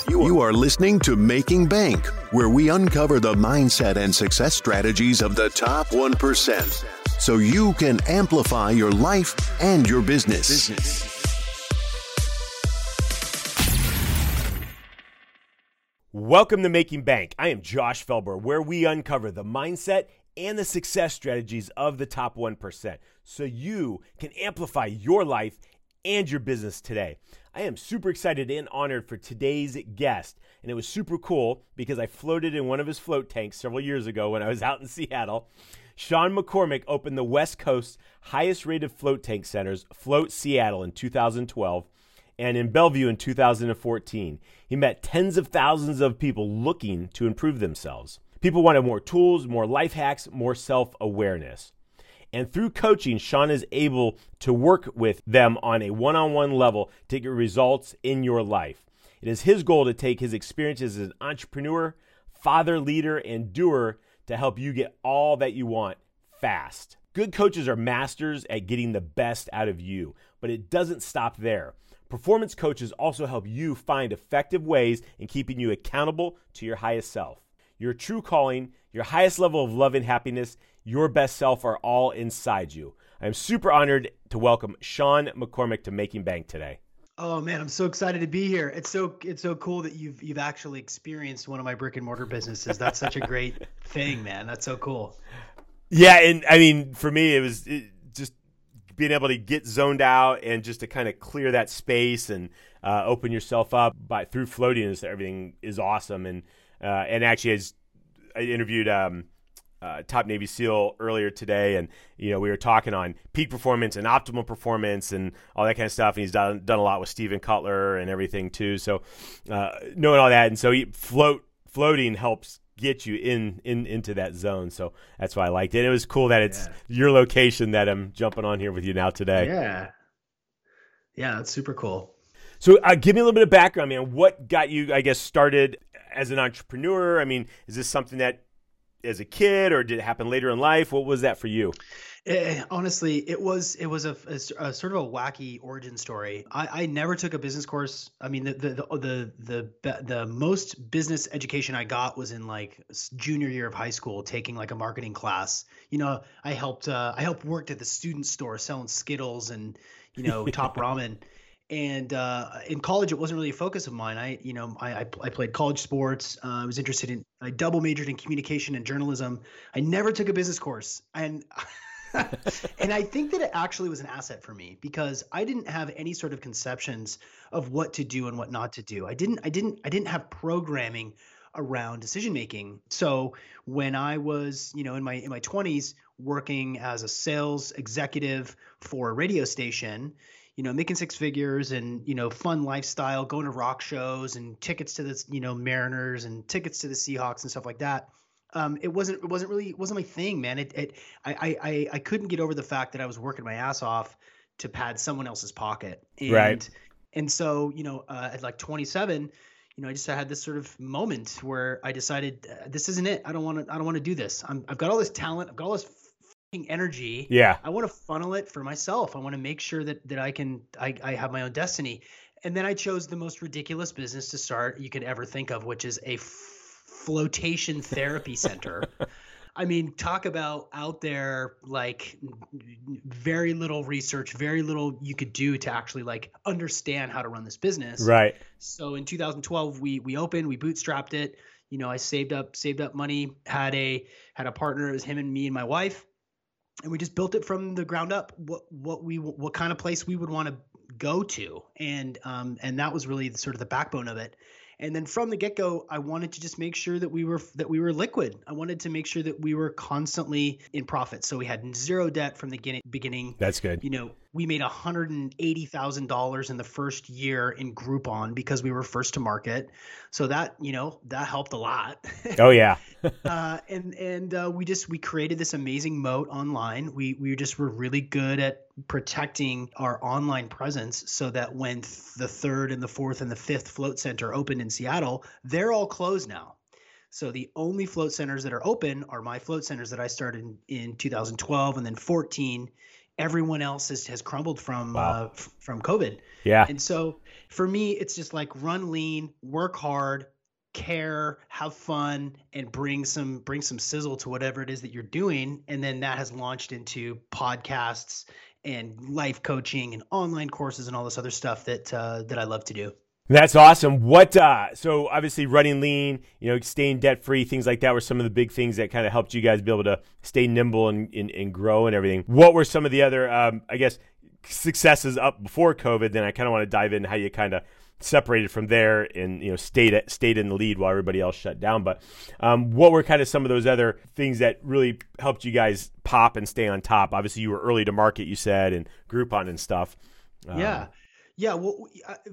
You are listening to Making Bank, where we uncover the mindset and success strategies of the top 1%, so you can amplify your life and your business. Welcome to Making Bank. I am Josh Felber, where we uncover the mindset and the success strategies of the top 1%, so you can amplify your life and your business today. I am super excited and honored for today's guest, and it was super cool because I floated in one of his float tanks several years ago when I was out in Seattle. Sean McCormick opened the West Coast's highest rated float tank centers, Float Seattle, in 2012 and in Bellevue in 2014. He met tens of thousands of people looking to improve themselves. People wanted more tools, more life hacks, more self-awareness. And through coaching, Sean is able to work with them on a one-on-one level to get results in your life. It is his goal to take his experiences as an entrepreneur, father, leader, and doer to help you get all that you want fast. Good coaches are masters at getting the best out of you, but it doesn't stop there. Performance coaches also help you find effective ways in keeping you accountable to your highest self. Your true calling, your highest level of love and happiness, your best self are all inside you. I'm super honored to welcome Sean McCormick to Making Bank today. Oh man, I'm so excited to be here. It's so cool that you've actually experienced one of my brick and mortar businesses. That's such a great thing, man. That's so cool. Yeah, and I mean, for me, it was just being able to get zoned out and just to kind of clear that space and open yourself up through floating. Everything is awesome, and actually, as I interviewed top Navy SEAL earlier today, and we were talking on peak performance and optimal performance and all that kind of stuff. And he's done a lot with Steven Kotler and everything too. So knowing all that, and so floating helps get you into that zone. So that's why I liked it. It was cool that it's your location that I'm jumping on here with you now today. Yeah, that's super cool. So give me a little bit of background, man. What got you, I guess, started as an entrepreneur? I mean, is this something that as a kid, or did it happen later in life? What was that for you? Honestly, it was a sort of a wacky origin story. I never took a business course. I mean, the most business education I got was in like junior year of high school, taking like a marketing class. I helped worked at the student store selling Skittles and Top Ramen. And in college, it wasn't really a focus of mine. I played college sports. I double majored in communication and journalism. I never took a business course, and and I think that it actually was an asset for me because I didn't have any sort of conceptions of what to do and what not to do. I didn't have programming around decision making. So when I was in my 20s working as a sales executive for a radio station, making six figures and, fun lifestyle, going to rock shows and tickets to the, Mariners and tickets to the Seahawks and stuff like that. It wasn't my thing, man. I couldn't get over the fact that I was working my ass off to pad someone else's pocket. Right. And so, at like 27, I just had this sort of moment where I decided this isn't it. I don't want to do this. I've got all this talent. I've got all this energy. Yeah. I want to funnel it for myself. I want to make sure that I have my own destiny. And then I chose the most ridiculous business to start you could ever think of, which is a flotation therapy center. I mean, talk about out there, like very little research, very little you could do to actually like understand how to run this business. Right. So in 2012, we opened, we bootstrapped it. I saved up money, had a partner. It was him and me and my wife. And we just built it from the ground up. What kind of place we would want to go to, and that was really sort of the backbone of it. And then from the get-go, I wanted to just make sure that we were liquid. I wanted to make sure that we were constantly in profit. So we had zero debt from the beginning. That's good. We made $180,000 in the first year in Groupon because we were first to market. So that helped a lot. Oh yeah. We created this amazing moat online. We were really good at protecting our online presence so that when the third and the fourth and the fifth float center opened in Seattle, they're all closed now. So the only float centers that are open are my float centers that I started in 2012 and then 14 everyone else has crumbled Wow. from COVID. Yeah. And so for me, it's just like run lean, work hard, care, have fun, and bring some sizzle to whatever it is that you're doing. And then that has launched into podcasts and life coaching and online courses and all this other stuff that I love to do. That's awesome. So obviously running lean, staying debt free, things like that were some of the big things that kind of helped you guys be able to stay nimble and grow and everything. What were some of the other, I guess, successes up before COVID? Then I kind of want to dive into how you kind of separated from there and, stayed in the lead while everybody else shut down. But what were kind of some of those other things that really helped you guys pop and stay on top? Obviously you were early to market, you said, and Groupon and stuff. Yeah. Well,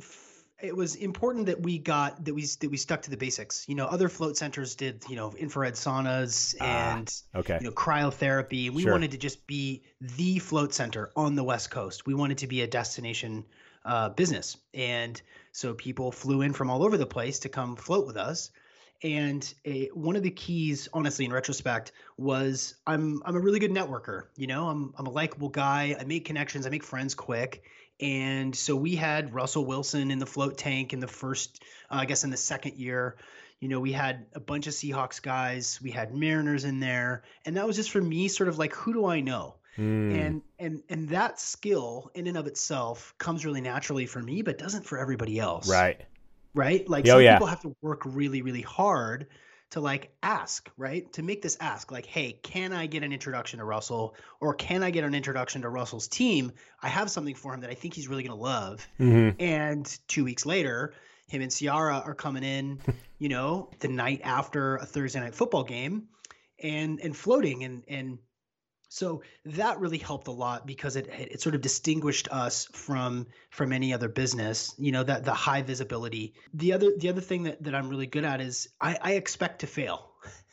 it was important that we stuck to the basics. Other float centers did, infrared saunas and, okay. cryotherapy. We Sure. wanted to just be the float center on the West Coast. We wanted to be a destination business. And so people flew in from all over the place to come float with us. And one of the keys, honestly, in retrospect, was I'm a really good networker. I'm a likable guy. I make connections. I make friends quick. And so we had Russell Wilson in the float tank in the first, I guess in the second year. We had a bunch of Seahawks guys. We had Mariners in there. And that was just for me sort of like, who do I know? And that skill in and of itself comes really naturally for me, but doesn't for everybody else. Right? Like some people have to work really, really hard to like ask, right? To make this ask like, hey, can I get an introduction to Russell, or can I get an introduction to Russell's team? I have something for him that I think he's really going to love. Mm-hmm. And 2 weeks later, him and Ciara are coming in, the night after a Thursday night football game and floating. And so that really helped a lot because it sort of distinguished us from any other business, that the high visibility. The other thing that I'm really good at is I expect to fail.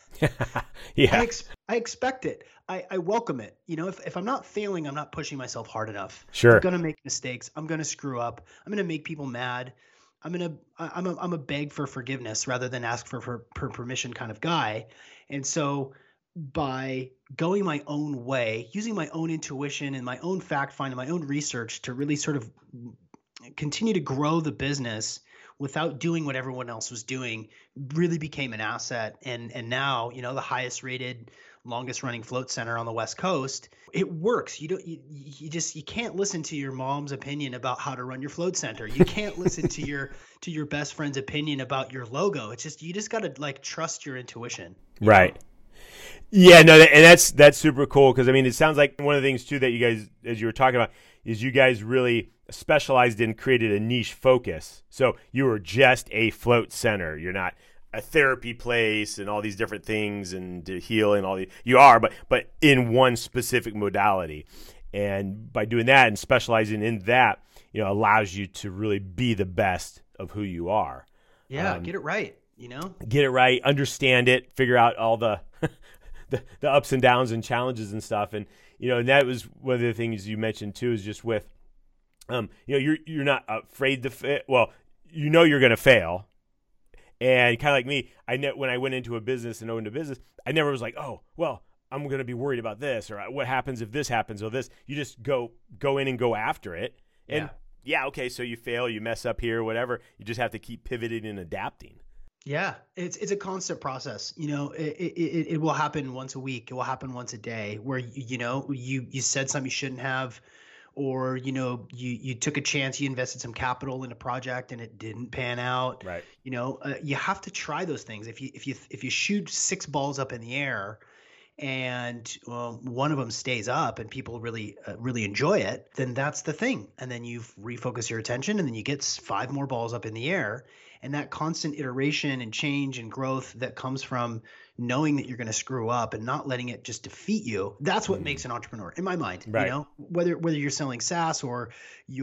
Yeah. I expect it. I welcome it. If I'm not failing, I'm not pushing myself hard enough. Sure. I'm going to make mistakes. I'm going to screw up. I'm going to make people mad. I'm a beg for forgiveness rather than ask for permission kind of guy. And so by going my own way, using my own intuition and my own fact finding, my own research to really sort of continue to grow the business without doing what everyone else was doing, really became an asset. And now, the highest rated, longest running float center on the West Coast, it works. You can't listen to your mom's opinion about how to run your float center. You can't listen to your best friend's opinion about your logo. It's just, you just got to like trust your intuition. Right. Yeah, no, and that's super cool because, it sounds like one of the things, too, that you guys, as you were talking about, is you guys really specialized in, created a niche focus. So you were just a float center. You're not a therapy place and all these different things and to heal and all the, you are, but in one specific modality. And by doing that and specializing in that, allows you to really be the best of who you are. Yeah, get it right, Get it right, understand it, figure out all the the ups and downs and challenges and stuff. And, and that was one of the things you mentioned too, is just with, you're not afraid to fail. Well, you're going to fail. And kind of like me, when I went into a business and owned a business, I never was like, oh, well, I'm going to be worried about this, or what happens if this happens, or this. You just go in and go after it. And okay, so you fail, you mess up here, whatever. You just have to keep pivoting and adapting. Yeah, it's a constant process. It will happen once a week. It will happen once a day where, you said something you shouldn't have, or, you took a chance, you invested some capital in a project and it didn't pan out. Right. You have to try those things. If you shoot 6 balls up in the air and one of them stays up and people really enjoy it, then that's the thing. And then you refocus your attention and then you get 5 more balls up in the air. And that constant iteration and change and growth that comes from knowing that you're going to screw up and not letting it just defeat you, that's what makes an entrepreneur in my mind. Right. Whether you're selling SaaS or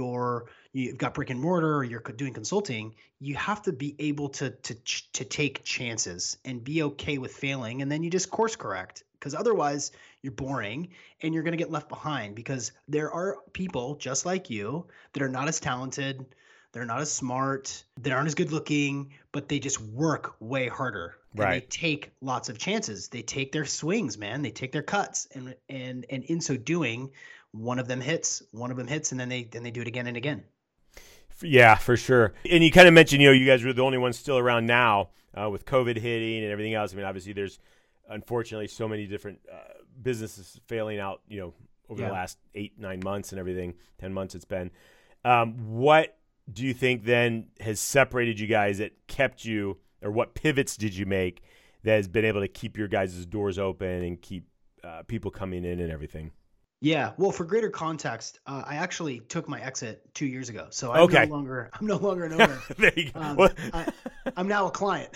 you've got brick and mortar or you're doing consulting, you have to be able to take chances and be okay with failing. And then you just course correct, because otherwise you're boring and you're going to get left behind, because there are people just like you that are not as talented, they're not as smart, they aren't as good looking, but they just work way harder. And They take lots of chances. They take their swings, man. They take their cuts. And in so doing, one of them hits, and then they do it again and again. Yeah, for sure. And you kind of mentioned, you guys were the only ones still around now with COVID hitting and everything else. I mean, obviously there's unfortunately so many different businesses failing out, over the last 8-9 months and everything, 10 months it's been. What do you think then has separated you guys, that kept you, or what pivots did you make that has been able to keep your guys' doors open and keep people coming in and everything? Yeah. Well, for greater context, I actually took my exit 2 years ago. So I'm no longer an owner. There you go. I'm now a client.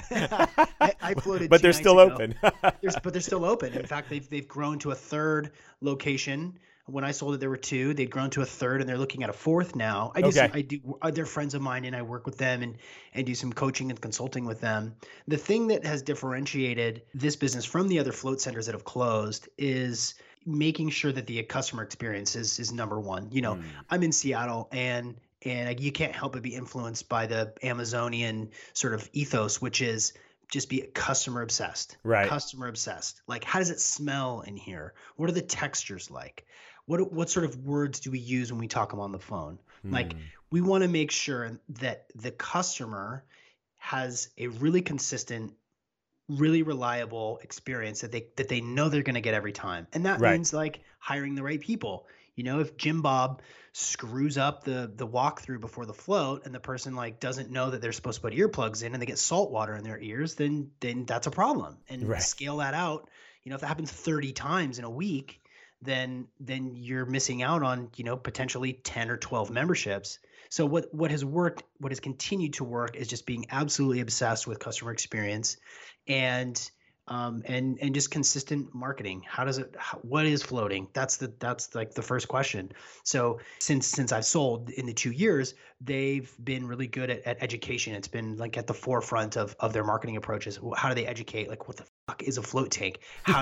I floated, but they're still open. But they're still open. In fact, they've grown to a third location. When I sold it, there were 2. They'd grown to a third, and they're looking at a 4th now. They're friends of mine, and I work with them and do some coaching and consulting with them. The thing that has differentiated this business from the other float centers that have closed is making sure that the customer experience is number one. I'm in Seattle, and you can't help but be influenced by the Amazonian sort of ethos, which is just be customer obsessed. Right. Customer obsessed. Like, how does it smell in here? What are the textures like? What sort of words do we use when we talk them on the phone? Like, we want to make sure that the customer has a really consistent, really reliable experience that they know they're going to get every time. And that means like hiring the right people. If Jim Bob screws up the walkthrough before the float, and the person like doesn't know that they're supposed to put earplugs in, and they get salt water in their ears, then that's a problem. And scale that out. If that happens 30 times in a week, then you're missing out on, potentially 10 or 12 memberships. So what has worked, what has continued to work, is just being absolutely obsessed with customer experience and just consistent marketing. What is floating? That's like the first question. So since I've sold in the 2 years, they've been really good at education. It's been like at the forefront of their marketing approaches. How do they educate? Like, what the fuck is a float tank?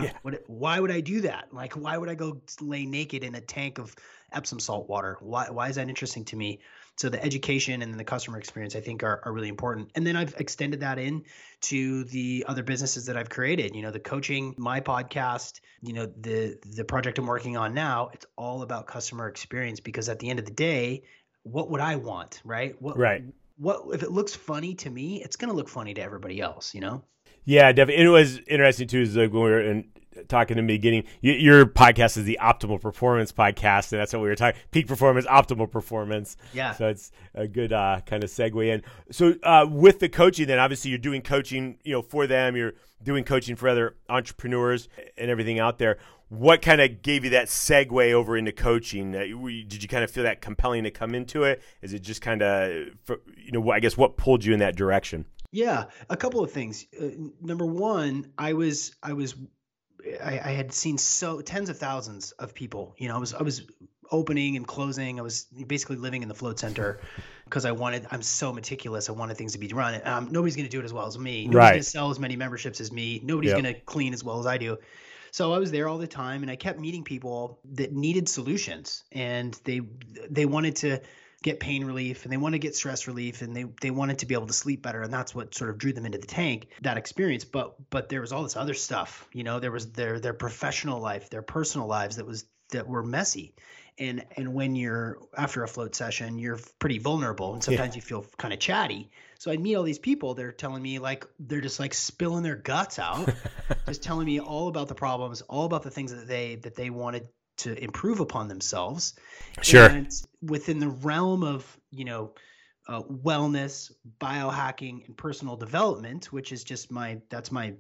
Why would I do that? Like, why would I go lay naked in a tank of Epsom salt water? Why is that interesting to me? So the education and then the customer experience, I think, are really important. And then I've extended that in to the other businesses that I've created. The coaching, my podcast, the project I'm working on now. It's all about customer experience, because at the end of the day, what would I want, right? What if it looks funny to me? It's going to look funny to everybody else, Yeah, definitely. It was interesting too. Is like when we were talking in the beginning, your podcast is the Optimal Performance podcast, and that's what we were talking. Peak performance, optimal performance. Yeah. So it's a good kind of segue in. So with the coaching, then obviously you're doing coaching, for them. You're doing coaching for other entrepreneurs and everything out there. What kind of gave you that segue over into coaching? Did you kind of feel that compelling to come into it? Is it just kind of, I guess, what pulled you in that direction? Yeah, a couple of things. Number one, I had seen tens of thousands of people. I was opening and closing. I was basically living in the float center because I'm so meticulous. I wanted things to be run. Nobody's going to do it as well as me. Nobody's going to sell as many memberships as me. Nobody's going to clean as well as I do. So I was there all the time, and I kept meeting people that needed solutions, and they wanted to get pain relief, and they want to get stress relief, and they wanted to be able to sleep better, and that's what sort of drew them into the tank, that experience. But there was all this other stuff, there was their professional life, their personal lives that were messy, and when you're after a float session, you're pretty vulnerable, and sometimes you feel kind of chatty. So I'd meet all these people. They're telling me, like, they're just like spilling their guts out, just telling me all about the problems, all about the things that they wanted to improve upon themselves. Sure. And within the realm of, wellness, biohacking, and personal development, which is just that's my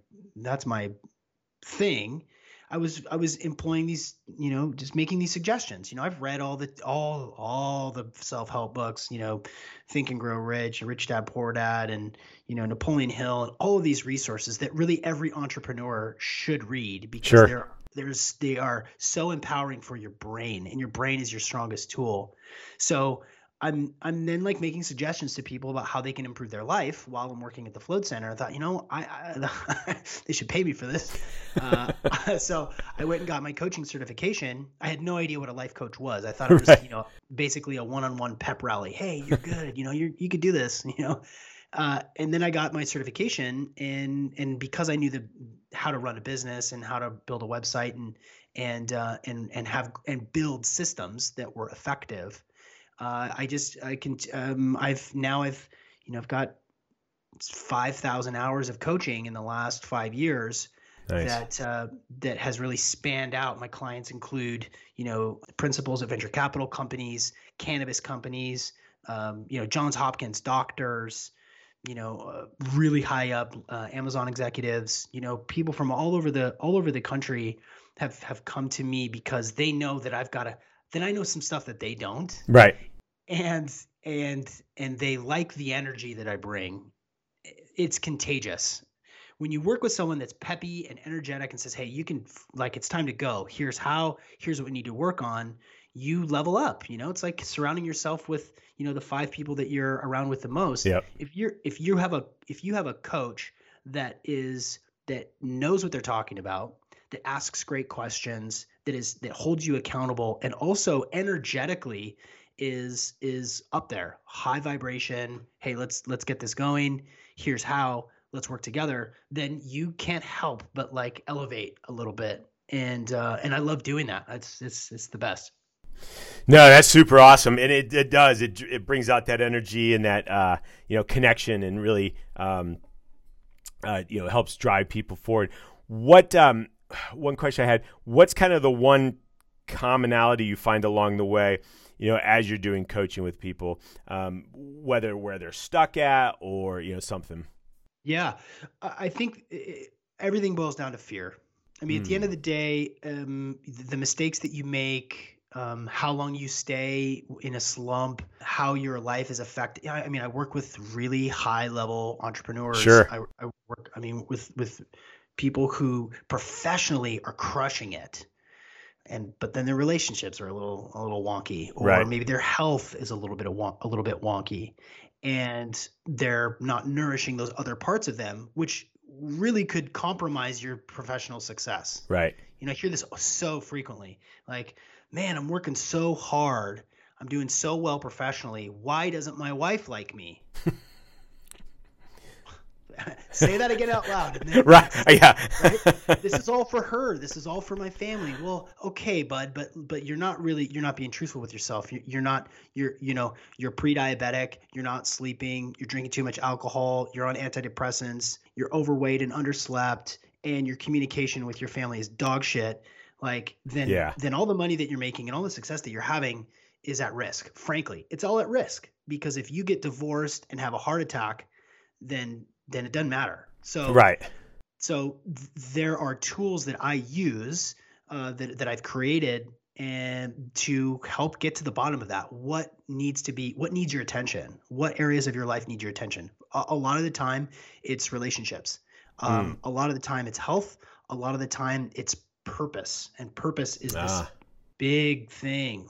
thing. I was employing these, just making these suggestions. I've read all the self-help books, Think and Grow Rich, Rich Dad Poor Dad, and Napoleon Hill, and all of these resources that really every entrepreneur should read, because they are so empowering for your brain, and your brain is your strongest tool. So I'm then like making suggestions to people about how they can improve their life while I'm working at the Float Center. I thought, I they should pay me for this. So I went and got my coaching certification. I had no idea what a life coach was. I thought it was, basically a one-on-one pep rally. Hey, you're good. You could do this, And then I got my certification, and because I knew how to run a business and how to build a website and build systems that were effective, I've got 5,000 hours of coaching in the last 5 years. Nice. That has really spanned out. My clients include, principals of venture capital companies, cannabis companies, Johns Hopkins doctors, really high up Amazon executives, people from all over the country have come to me because they know that I know some stuff that they don't. Right. And they like the energy that I bring. It's contagious. When you work with someone that's peppy and energetic and says, hey, you can, it's time to go. Here's what we need to work on. You level up. It's like surrounding yourself with, the 5 people that you're around with the most. Yep. If you have a coach that knows what they're talking about, that asks great questions, that holds you accountable, and also energetically is up there, high vibration. Hey, let's get this going. Here's how. Let's work together. Then you can't help but elevate a little bit, and I love doing that. It's the best. No, that's super awesome, and it does. It brings out that energy and that connection, and really helps drive people forward. What one question I had? What's kind of the one commonality you find along the way, as you're doing coaching with people, whether where they're stuck at or something? Yeah, I think everything boils down to fear. I mean, at the end of the day, the mistakes that you make, how long you stay in a slump, how your life is affected. I mean, I work with really high level entrepreneurs. Sure. I work, with people who professionally are crushing it. But then their relationships are a little wonky, or Right. maybe their health is a little bit wonky, and they're not nourishing those other parts of them, which really could compromise your professional success. Right. I hear this so frequently. Man, I'm working so hard. I'm doing so well professionally. Why doesn't my wife like me? Say that again out loud. Right. Yeah. Right? This is all for her. This is all for my family. Well, okay, bud, but you're not being truthful with yourself. You're pre-diabetic. You're not sleeping. You're drinking too much alcohol. You're on antidepressants. You're overweight and underslept, and your communication with your family is dog shit. Then all the money that you're making and all the success that you're having is at risk. Frankly, it's all at risk, because if you get divorced and have a heart attack, then it doesn't matter. So right. So there are tools that I use that I've created and to help get to the bottom of that. What needs your attention? What areas of your life need your attention? A lot of the time it's relationships. A lot of the time it's health. A lot of the time it's purpose. And purpose is this big thing.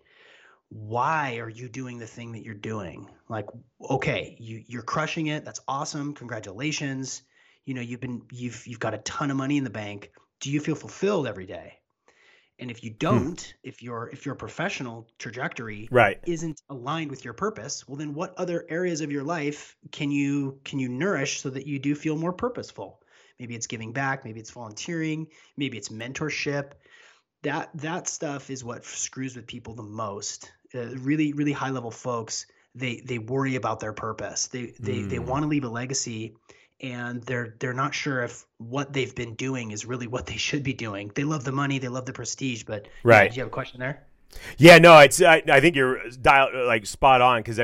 Why are you doing the thing that you're doing? Okay, you're crushing it. That's awesome. Congratulations. You've got a ton of money in the bank. Do you feel fulfilled every day? And if you don't, if your professional trajectory isn't aligned with your purpose, well, then what other areas of your life can you nourish so that you do feel more purposeful? Maybe it's giving back. Maybe it's volunteering. Maybe it's mentorship. That stuff is what screws with people the most. Really, really high level folks, they worry about their purpose. They want to leave a legacy, and they're not sure if what they've been doing is really what they should be doing. They love the money, they love the prestige, but right. Do you have a question there? Yeah, no, I think you're spot on, because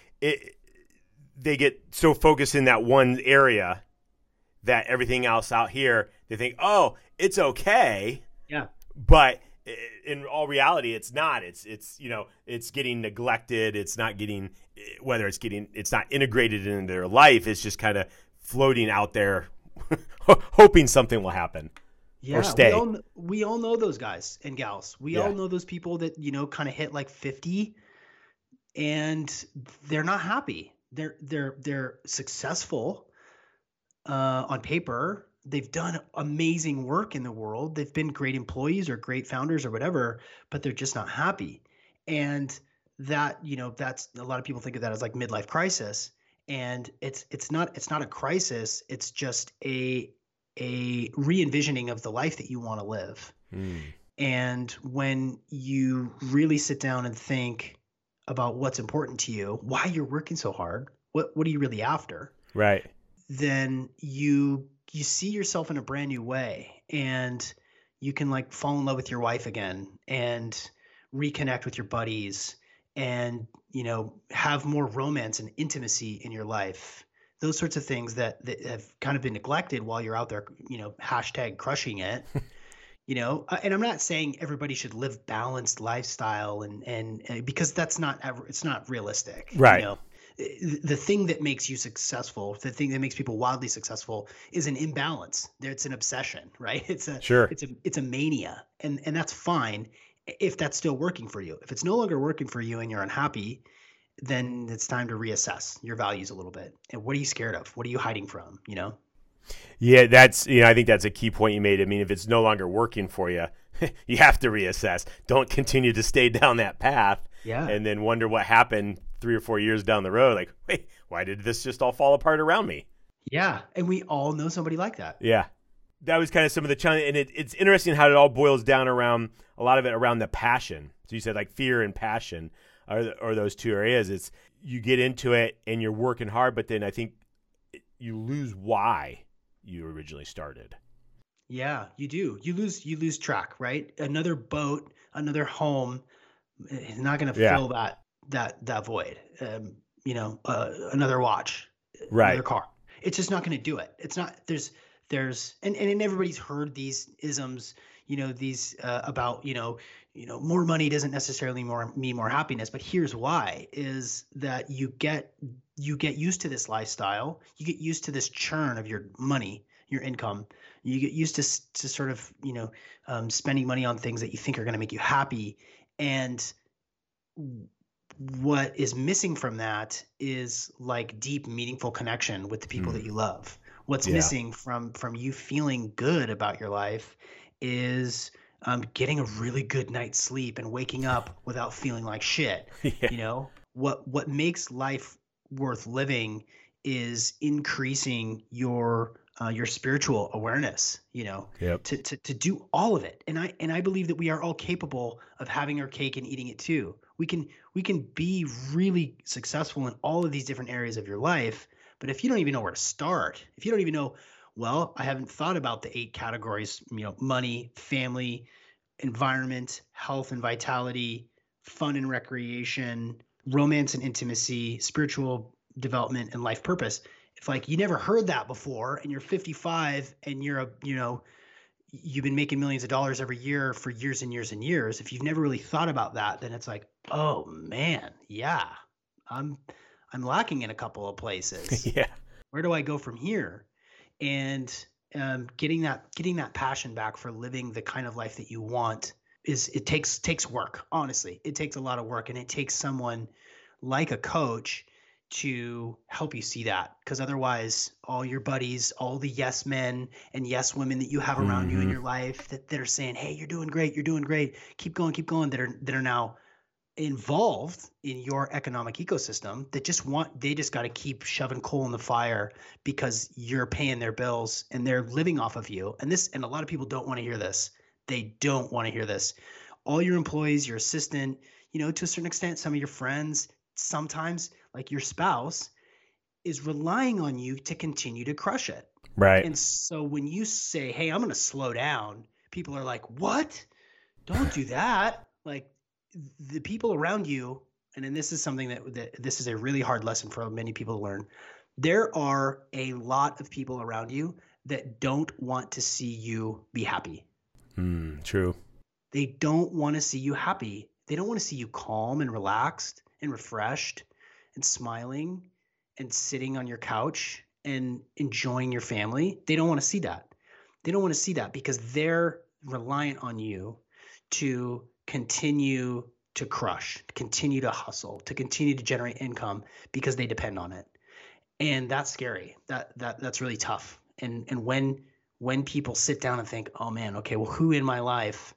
they get so focused in that one area that everything else out here, they think, oh, it's okay. Yeah. But in all reality, it's not. It's getting neglected. It's not getting, it's not integrated into their life. It's just kind of floating out there, hoping something will happen. Yeah, or stay. We all know those guys and gals. We all know those people that kind of hit 50, and they're not happy. They're successful on paper. They've done amazing work in the world. They've been great employees or great founders or whatever, but they're just not happy. And that, that's a lot of people think of that as midlife crisis. And it's not a crisis. It's just a re-envisioning of the life that you want to live. And when you really sit down and think about what's important to you, why you're working so hard, what are you really after? Right. Then you see yourself in a brand new way, and you can like fall in love with your wife again and reconnect with your buddies and, you know, have more romance and intimacy in your life. Those sorts of things that have kind of been neglected while you're out there, you know, hashtag crushing it. You know, and I'm not saying everybody should live balanced lifestyle and because that's not ever, it's not realistic. Right. You know, the thing that makes you successful, the thing that makes people wildly successful is an imbalance. It's an obsession, right? It's a mania, and that's fine if that's still working for you. If it's no longer working for you and you're unhappy, then it's time to reassess your values a little bit. And what are you scared of? What are you hiding from? You know? Yeah, that's, you know, I think that's a key point you made. I mean, if it's no longer working for you, you have to reassess. Don't continue to stay down that path. Yeah. And then wonder what happened 3 or 4 years down the road. Like, wait, why did this just all fall apart around me? Yeah. And we all know somebody like that. Yeah. That was kind of some of the challenge. And it's interesting how it all boils down around a lot of it around the passion. So you said like fear and passion are those two areas. It's you get into it and you're working hard, but then I think you lose why you originally started. Yeah, you do. You lose track, right? Another boat, another home is not going to fill that void. You know, another watch, right? Another car. It's just not going to do it. It's not. There's and everybody's heard these isms. You know, these about you know more money doesn't necessarily mean more happiness. But here's why: is that you get used to this lifestyle. You get used to this churn of your money, your income. You get used to sort of, you know, spending money on things that you think are going to make you happy. And what is missing from that is like deep, meaningful connection with the people that you love. What's missing from you feeling good about your life is getting a really good night's sleep and waking up without feeling like shit. You know, what makes life worth living is increasing your spiritual awareness, you know, to do all of it. And I believe that we are all capable of having our cake and eating it too. We can be really successful in all of these different areas of your life. But if you don't even know where to start, if you don't even know, well, I haven't thought about the 8 categories, you know, money, family, environment, health and vitality, fun and recreation, romance and intimacy, spiritual development, and life purpose. If like you never heard that before and you're 55 and you've been making millions of dollars every year for years and years and years, if you've never really thought about that, then it's like, oh man, yeah, I'm lacking in a couple of places. Yeah. Where do I go from here? And getting that passion back for living the kind of life that you want takes work. Honestly, it takes a lot of work, and it takes someone like a coach to help you see that, because otherwise all your buddies, all the yes men and yes women that you have around you in your life that are saying, hey, you're doing great, keep going, that are now involved in your economic ecosystem, that they just got to keep shoving coal in the fire because you're paying their bills and they're living off of you. And a lot of people don't want to hear this. They don't want to hear this. All your employees, your assistant, you know, to a certain extent, some of your friends, sometimes like your spouse, is relying on you to continue to crush it. Right. And so when you say, hey, I'm going to slow down, people are like, what? Don't do that. Like the people around you, and then this is something that this is a really hard lesson for many people to learn. There are a lot of people around you that don't want to see you be happy. True. They don't want to see you happy. They don't want to see you calm and relaxed and refreshed and smiling and sitting on your couch and enjoying your family. They don't want to see that. They don't want to see that because they're reliant on you to continue to crush, to continue to hustle, to continue to generate income because they depend on it. And that's scary. That's really tough. And when people sit down and think, oh man, okay, well, who in my life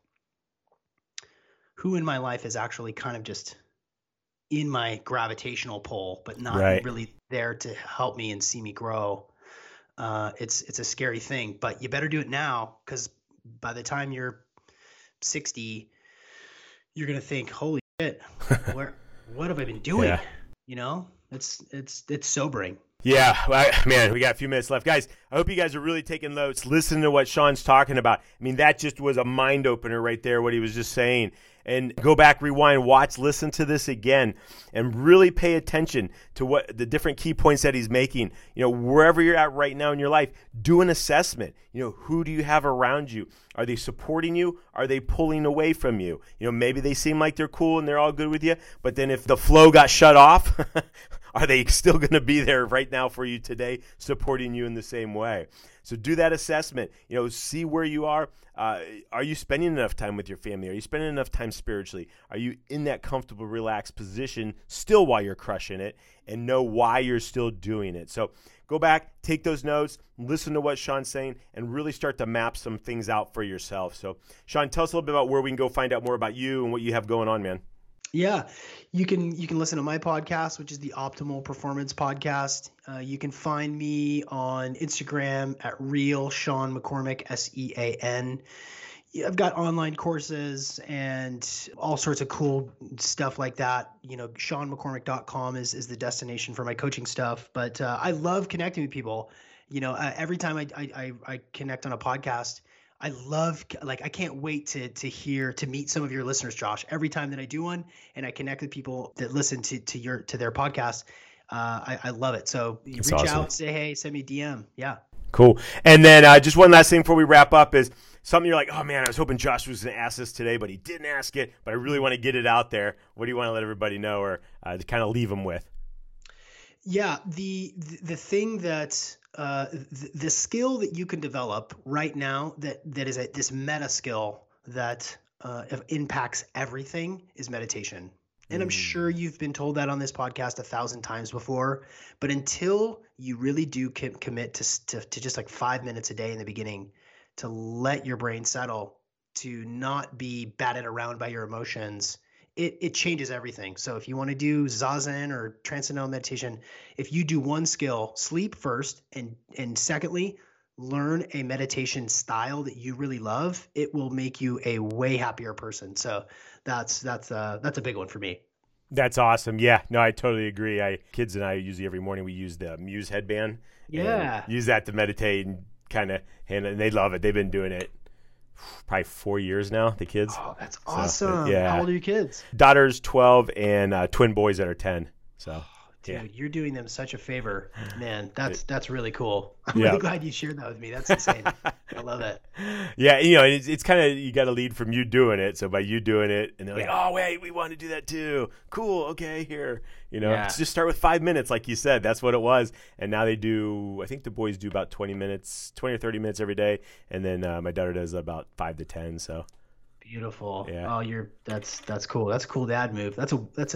is actually kind of just in my gravitational pull, but not there to help me and see me grow. It's a scary thing, but you better do it now, because by the time you're 60, you're gonna think, "Holy shit, what have I been doing?" Yeah. You know, it's sobering. Yeah, man, we got a few minutes left. Guys, I hope you guys are really taking notes, listening to what Sean's talking about. I mean, that just was a mind opener right there, what he was just saying. And go back, rewind, watch, listen to this again, and really pay attention to what the different key points that he's making. You know, wherever you're at right now in your life, do an assessment. You know, who do you have around you? Are they supporting you? Are they pulling away from you? You know, maybe they seem like they're cool and they're all good with you, but then if the flow got shut off, are they still going to be there right now for you today, supporting you in the same way? So do that assessment. You know, see where you are. Are you spending enough time with your family? Are you spending enough time spiritually? Are you in that comfortable, relaxed position still while you're crushing it, and know why you're still doing it? So go back, take those notes, listen to what Sean's saying, and really start to map some things out for yourself. So Sean, tell us a little bit about where we can go find out more about you and what you have going on, man. Yeah, you can listen to my podcast, which is the Optimal Performance Podcast. You can find me on Instagram at Real Sean McCormick, SEAN. I've got online courses and all sorts of cool stuff like that. You know, SeanMcCormick.com is the destination for my coaching stuff. But I love connecting with people. You know, every time I connect on a podcast, I can't wait to meet some of your listeners, Josh. Every time that I do one and I connect with people that listen to their podcast, I love it. So you reach out, say hey, send me a DM. Yeah. Cool. And then just one last thing before we wrap up is something you're like, oh man, I was hoping Josh was going to ask this today, but he didn't ask it, but I really want to get it out there. What do you want to let everybody know, or to kind of leave them with? Yeah. The thing that, the skill that you can develop right now that is this meta skill that impacts everything is meditation. And I'm sure you've been told that on this podcast 1,000 times before, but until you really do commit to just like 5 minutes a day in the beginning, to let your brain settle, to not be batted around by your emotions, it changes everything. So if you want to do Zazen or Transcendental Meditation, if you do one skill, sleep first, and secondly, learn a meditation style that you really love, it will make you a way happier person. So that's a big one for me. That's awesome. Yeah, no, I totally agree. Kids and I usually every morning we use the Muse headband. Yeah. Use that to meditate and and they love it. They've been doing it probably 4 years now, the kids. Oh, that's awesome. Yeah. How old are your kids? Daughter's 12 and twin boys that are 10. So, dude, you're doing them such a favor, man. That's really cool. I'm Yeah. really glad you shared that with me. That's insane. I love it. Yeah, you know, it's kind of, you got to lead from you doing it. So by you doing it, and they're like, oh, wait, we want to do that too. Cool. Okay, here. You know, just start with 5 minutes, like you said. That's what it was. And now they do, I think the boys do about 20 or 30 minutes every day. And then my daughter does about 5 to 10. So beautiful. Yeah. Oh, that's cool. That's a cool dad move. That's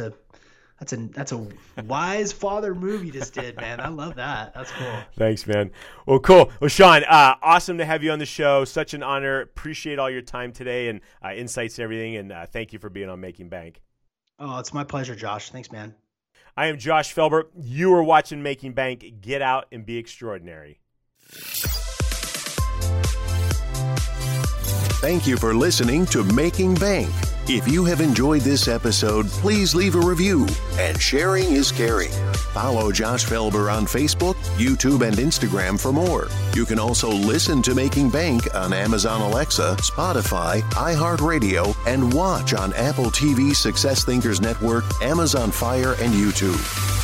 a wise father move you just did, man. I love that. That's cool. Thanks, man. Well, cool. Well, Sean, awesome to have you on the show. Such an honor. Appreciate all your time today and insights and everything. And thank you for being on Making Bank. Oh, it's my pleasure, Josh. Thanks, man. I am Josh Felber. You are watching Making Bank. Get out and be extraordinary. Thank you for listening to Making Bank. If you have enjoyed this episode, please leave a review, and sharing is caring. Follow Josh Felber on Facebook, YouTube, and Instagram for more. You can also listen to Making Bank on Amazon Alexa, Spotify, iHeartRadio, and watch on Apple TV, Success Thinkers Network, Amazon Fire, and YouTube.